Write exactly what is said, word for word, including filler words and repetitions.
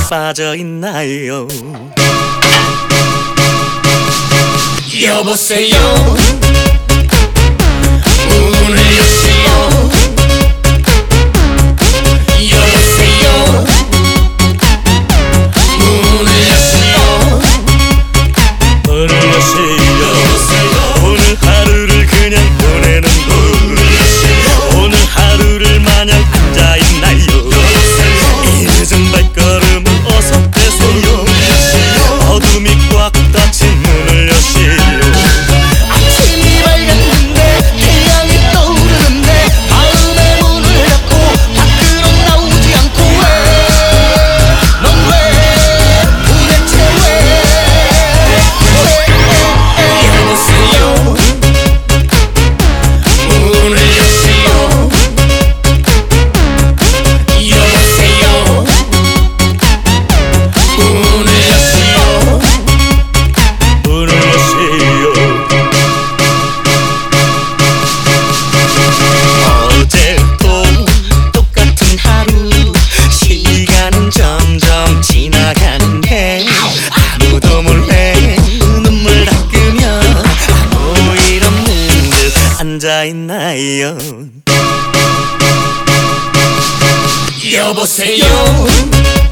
빠져있나요? 여보세요 문을 여시오 여보세요 문을 여시오 문을 여시오. 오늘 하루를 그냥 보내는 분, 오늘 하루를 마냥 앉아있나요? 이 늦은 발걸음을 어서 떼세요. 어둠이 꽉 닫힌 문을 여시오. 아침이 밝았는데 태양이 떠오르는데 마음의 문을 닫고 밖으로 나오지 않고 왜 넌 왜 도대체 왜 여보세요 문을 여시오 여보세요 문을 여시오 문을 여시오. 어제도 똑같은 하루, 시간은 점점 지나가는데 아무도 몰래 눈물 닦으며 아무 일 없는 듯 앉아있나요? 여보세요